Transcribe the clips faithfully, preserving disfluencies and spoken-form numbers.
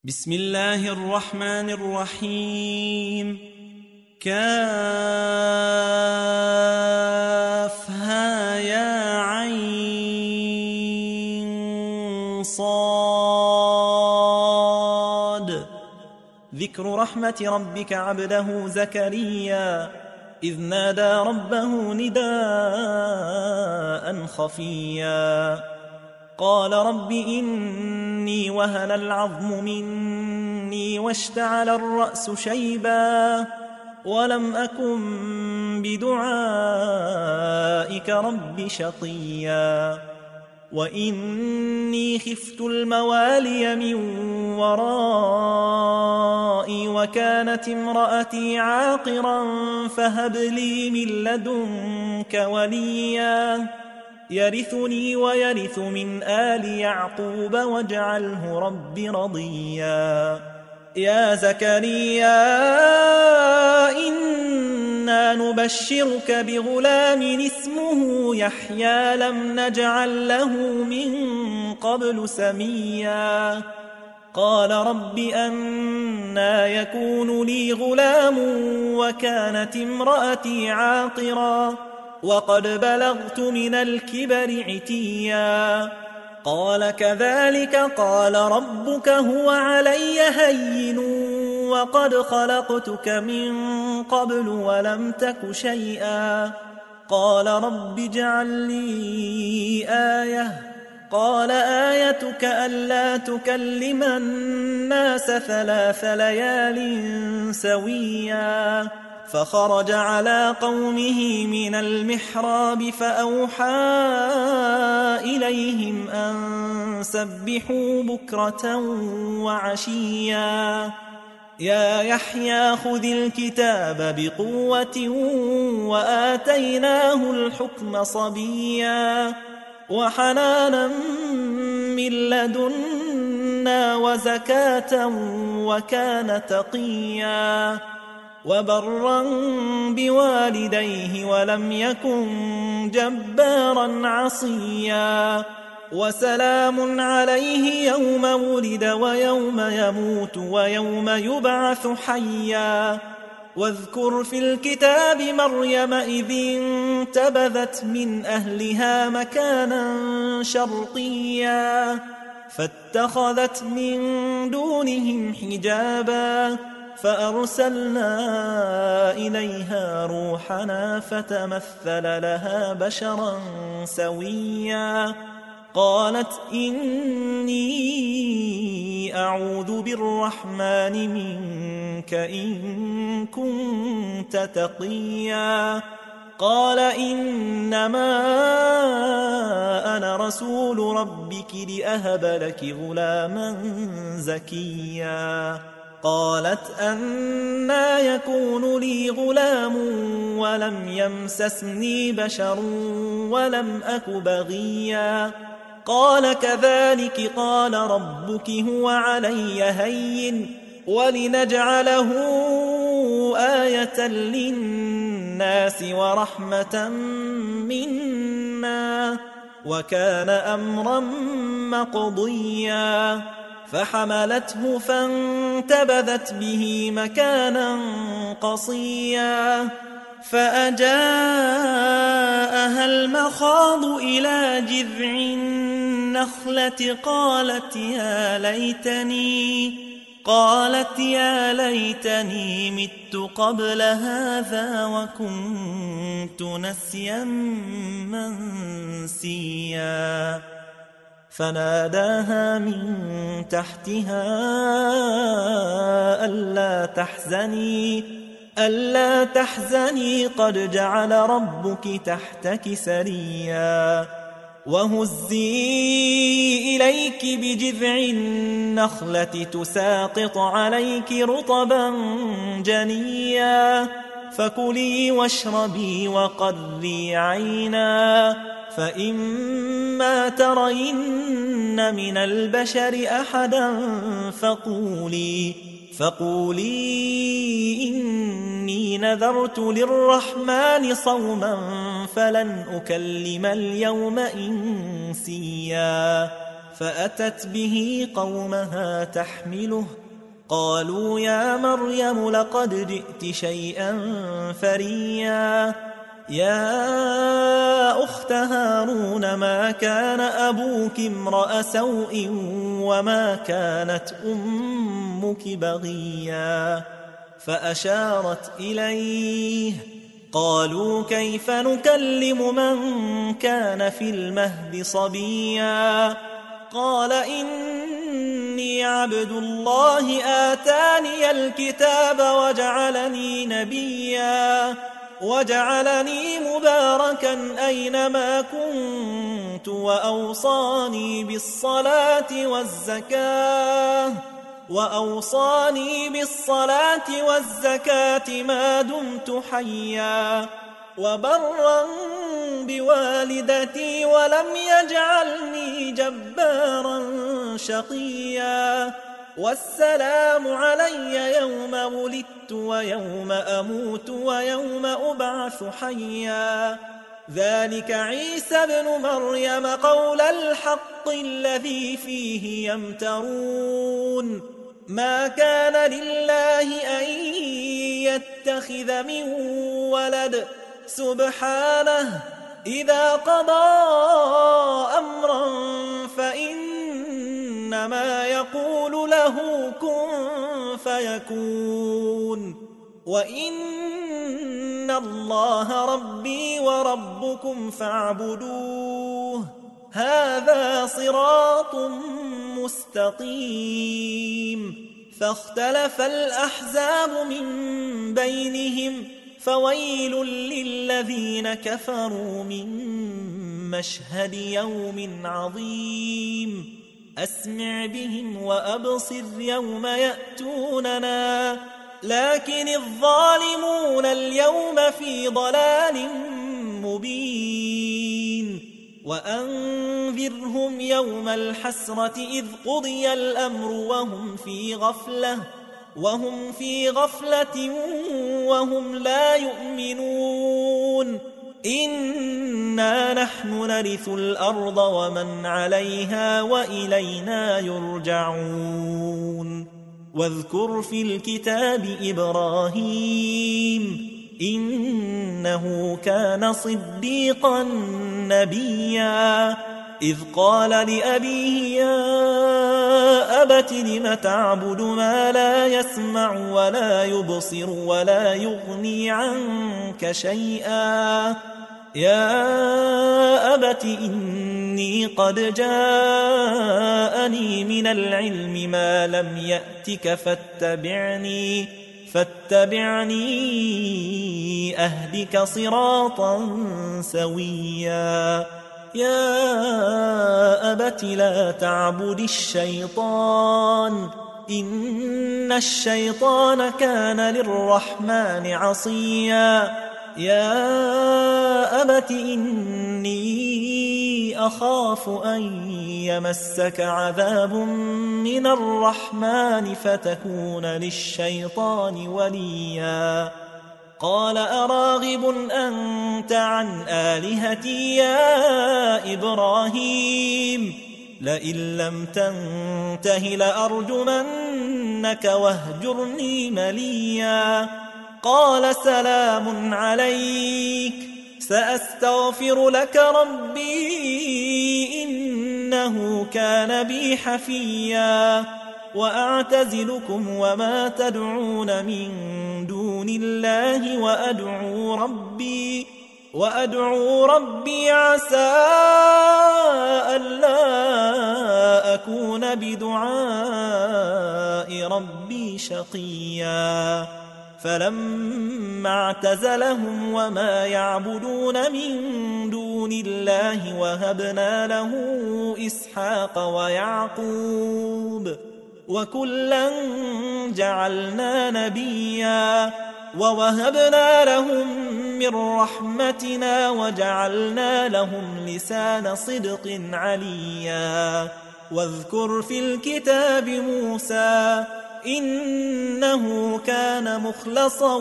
بسم الله الرحمن الرحيم. كافها يا عين صاد. ذكر رحمة ربك عبده زكريا إذ نادى ربه نداء خفيا قال رب إني وهن العظم مني واشتعل الرأس شيبا ولم أكن بدعائك رب شقيا وإني خفت الموالي من ورائي وكانت امرأتي عاقرا فهب لي من لدنك وليا يرثني ويرث من آل يعقوب واجعله رب رضيا. يا زكريا إنا نبشرك بغلام اسمه يحيى لم نجعل له من قبل سميا قال رب أنى يكون لي غلام وكانت امرأتي عاقرا وقد بلغت من الكبر عتيا قال كذلك قال ربك هو علي هين وقد خلقتك من قبل ولم تك شيئا قال رب اجعل لي آية قال آيتك ألا تكلم الناس ثلاث ليال سويا فخرج على قومه من المحراب فأوحى إليهم أن سبحوا بكرة وعشيا يا يحيى خذ الكتاب بقوة وآتيناه الحكم صبيا وحنانا من لدنا وزكاة وكان تقيا وبرا بوالديه ولم يكن جبارا عصيا وسلام عليه يوم ولد ويوم يموت ويوم يبعث حيا واذكر في الكتاب مريم إذ انتبذت من أهلها مكانا شرقيا فاتخذت من دونهم حجابا فأرسلنا إليها روحنا فتمثل لها بشرا سويا قالت إني أعوذ بالرحمن منك إن كنت تقيا قال إنما أنا رسول ربك لأهب لك غلاما زكيا قالت أنى يكون لي غلام ولم يمسسني بشر ولم أك بغيا قال كذلك قال ربك هو علي هين ولنجعله آية للناس ورحمة منا وكان أمرا مقضيا فحملته فانتبذت به مكانا قصيا فأجاءها المخاض إلى جذع النخلة قالت يا ليتني قالت يا ليتني مت قبل هذا وكنت نسيا منسيا فناداها من تحتها ألا تحزني ألا تحزني قد جعل ربك تحتك سريا وهزي إليك بجذع النخلة تساقط عليك رطبا جنيا فكلي واشربي وقري عينا فإما ترين من البشر أحدا فقولي فقولي إني نذرت للرحمن صوما فلن أكلم اليوم إنسيا فأتت به قومها تحمله قالوا يا مريم لقد جئت شيئا فريا يا أخت هارون ما كان أبوك امرأ سوء وما كانت أمك بغيا فأشارت إليه قالوا كيف نكلم من كان في المهد صبيا قال إني عبد الله آتاني الكتاب وجعلني نبيا وجعلني مباركا أينما كنت وأوصاني بالصلاة والزكاة وأوصاني بالصلاة والزكاة ما دمت حيا وبرا بوالدتي ولم يجعلني جبارا شقيا والسلام علي يوم ولدت ويوم أموت ويوم أبعث حيا ذلك عيسى ابن مريم قول الحق الذي فيه يمترون ما كان لله أن يتخذ من ولد سبحانه إذا قضى أمرا فإنما يقول له كن فيكون وإن الله ربي وربكم فاعبدوه هذا صراط مستقيم فاختلف الأحزاب من بينهم فويل للذين كفروا من مشهد يوم عظيم أسمع بهم وأبصر يوم يأتوننا لكن الظالمون اليوم في ضلال مبين وأنذرهم يوم الحسرة إذ قضي الأمر وهم في غفلة وهم في غفلة وهم لا يؤمنون إنا نحن نرث الأرض ومن عليها وإلينا يرجعون واذكر في الكتاب إبراهيم إنه كان صديقا نبيا إذ قال لأبيه يا أبت لم تعبد ما لا يسمع ولا يبصر ولا يغني عنك شيئا يا أبت إني قد جاءني من العلم ما لم يأتك فاتبعني فاتبعني أهدك صراطا سويا يا أبت لا تعبد الشيطان إن الشيطان كان للرحمن عصيا يا أبت إني أخاف أن يمسك عذاب من الرحمن فتكون للشيطان وليا قال أراغب أنت عن آلهتي يا إبراهيم لئن لم تنته لأرجمنك واهجرني مليا قال سلام عليك سأستغفر لك ربي إنه كان بي حفيا وأعتزلكم وما تدعون من دون الله وأدعو ربي وأدعو ربي عسى ألا أكون بدعاء ربي شقيا فلما اعتزلهم وما يعبدون من دون الله وهبنا له إسحاق ويعقوب وكلا جعلنا نبيا ووهبنا لهم من رحمتنا وجعلنا لهم لسان صدق عليا واذكر في الكتاب موسى إنه كان مخلصا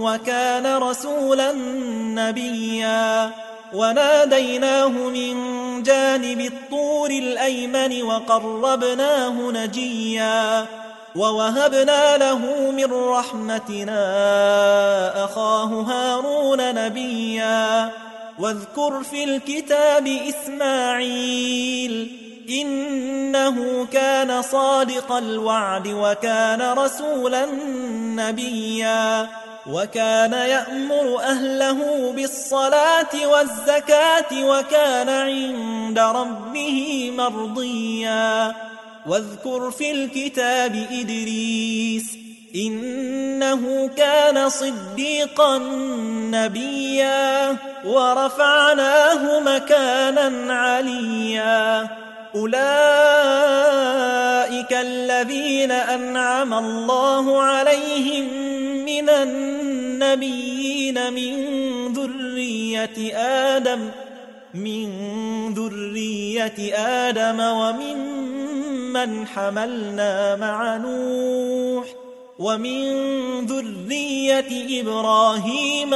وكان رسولا نبيا وناديناه من جانب الطور الأيمن وقربناه نجيا ووهبنا له من رحمتنا أخاه هارون نبيا واذكر في الكتاب إسماعيل إنه كان صادق الوعد وكان رسولا نبيا وكان يأمر أهله بالصلاة والزكاة وكان عند ربه مرضيا واذكر في الكتاب إدريس إنه كان صديقا نبيا ورفعناه مكانا عليا أولئك الذين أنعم الله عليهم من النبيين من ذرية آدم من ذرية آدم وممن حملنا مع نوح ومن ذرية إبراهيم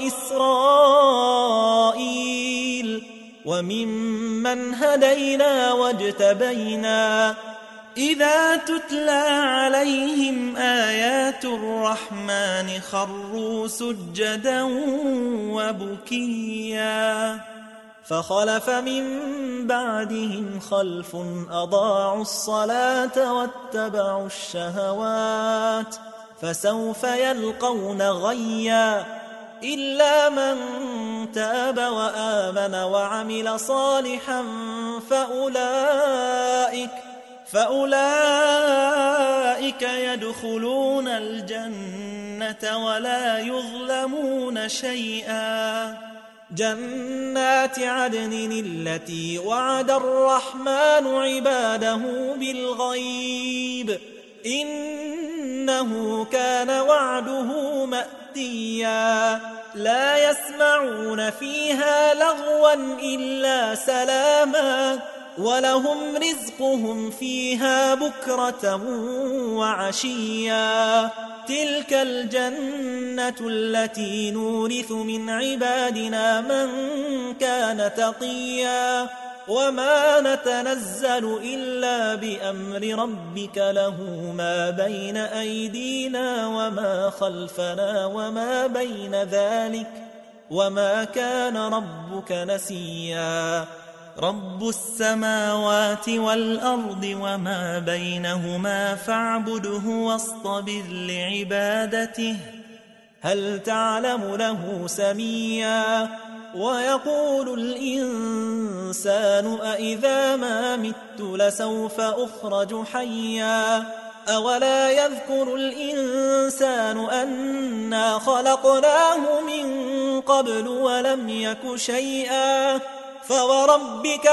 وإسرائيل وممن هدينا واجتبينا إذا تتلى عليهم آيات الرحمن خروا سجدا وبكيا فخلف من بعدهم خلف أضاعوا الصلاة واتبعوا الشهوات فسوف يلقون غيا إلا من تاب وآمن وعمل صالحا فأولئك فأولئك يدخلون الجنة ولا يظلمون شيئا جنات عدن التي وعد الرحمن عباده بالغيب إنه كان وعده مأتيا لا يسمعون فيها لغوا إلا سلاما ولهم رزقهم فيها بكرة وعشيا تلك الجنة التي نورث من عبادنا من كان تقيا وما نتنزل إلا بأمر ربك له ما بين أيدينا وما خلفنا وما بين ذلك وما كان ربك نسيا رب السماوات والأرض وما بينهما فاعبده واصطبر لعبادته هل تعلم له سميا ويقول الإنسان أإذا ما مت لسوف أخرج حيا أولا يذكر الإنسان أنا خلقناه من قبل ولم يك شيئا فوربك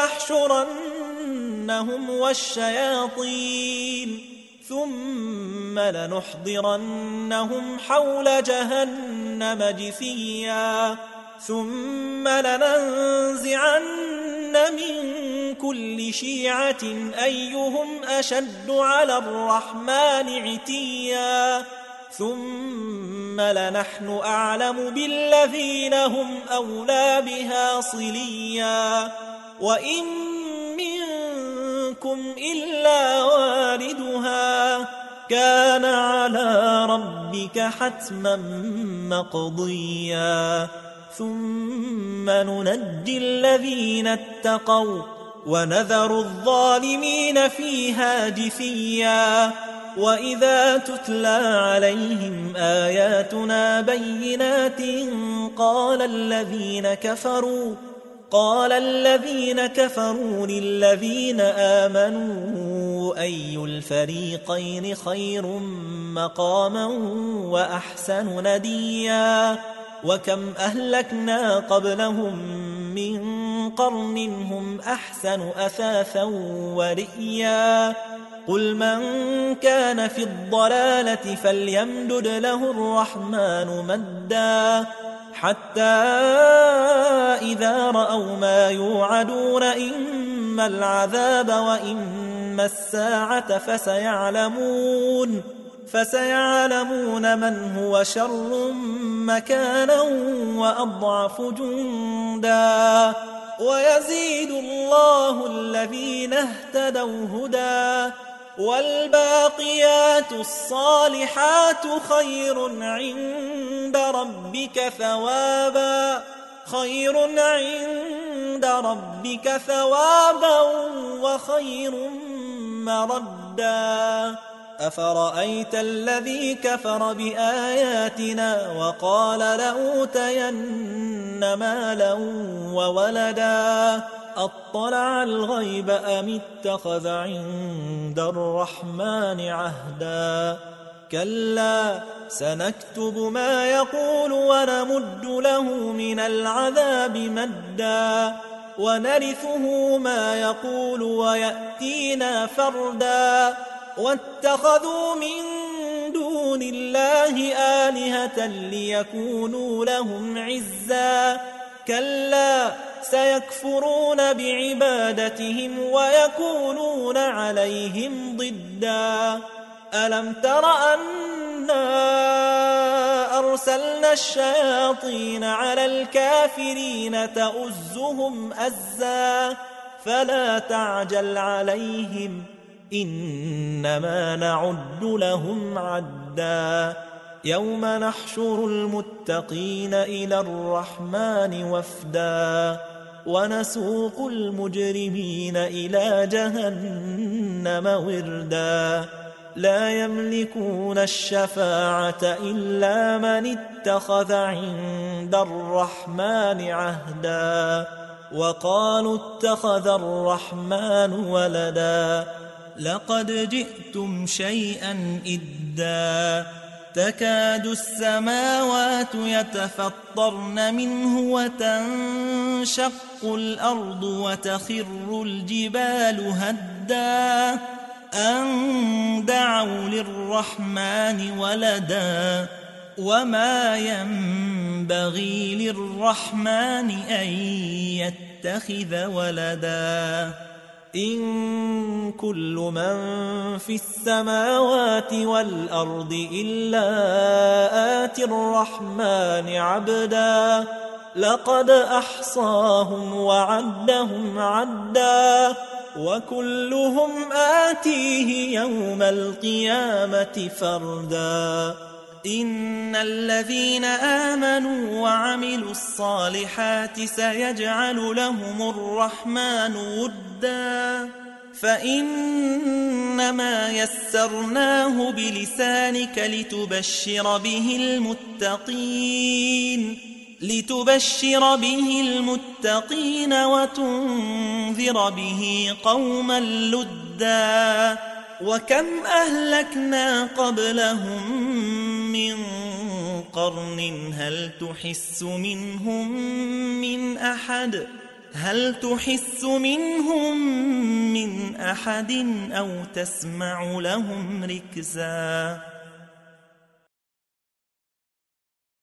لنحشرنهم والشياطين ثم لنحضرنهم حول جهنم جثيا ثم لننزعن من كل شيعة أيهم أشد على الرحمن عتيا ثم لنحن أعلم بالذين هم أولى بها صليا وإن منكم إلا واردها كان على ربك حتما مقضيا ثم ننجي الذين اتقوا ونذر الظالمين فيها جثيا وإذا تتلى عليهم آياتنا بينات قال الذين كفروا قال الذين كفروا للذين آمنوا أي الفريقين خير مقاما وأحسن نديا وكم أهلكنا قبلهم من قرن هم أحسن أثاثا ورئيا قل من كان في الضلالة فليمدد له الرحمن مدا حتى إذا رأوا ما يوعدون إما العذاب وإما الساعة فسيعلمون فسيعلمون من هو شر مكانا وأضعف جندا ويزيد الله الذين اهتدوا هدى والباقيات الصالحات خير عند ربك ثوابا خير عند ربك ثوابا وخير مردا أفرأيت الذي كفر بآياتنا وقال لأوتين مالا وولدا أطلع الغيب أم اتخذ عند الرحمن عهدا كلا سنكتب ما يقول ونمد له من العذاب مدا ونرثه ما يقول ويأتينا فردا واتخذوا من دون الله آلهة ليكونوا لهم عزا كلا سيكفرون بعبادتهم ويكونون عليهم ضدا ألم تر أنا أرسلنا الشياطين على الكافرين تؤزهم أزا فلا تعجل عليهم إنما نعد لهم عدا يوم نحشر المتقين إلى الرحمن وفدا ونسوق المجرمين إلى جهنم وردا لا يملكون الشفاعة إلا من اتخذ عند الرحمن عهدا وقالوا اتخذ الرحمن ولدا لقد جئتم شيئا إدا تكاد السماوات يتفطرن منه وتنشق الأرض وتخر الجبال هدا أن دعوا للرحمن ولدا وما ينبغي للرحمن أن يتخذ ولدا إن كل من في السماوات والأرض إلا آتي الرحمن عبدا لقد أحصاهم وعدهم عدا وكلهم آتيه يوم القيامة فردا إن الذين آمنوا وعملوا الصالحات سيجعل لهم الرحمن ودا فإنما يسرناه بلسانك لتبشر به المتقين لتبشر به المتقين وتنذر به قوما لدا وكم أهلكنا قبلهم من قرن هل تحس منهم من أحد هل تحس منهم من أحد أو تسمع لهم ركزا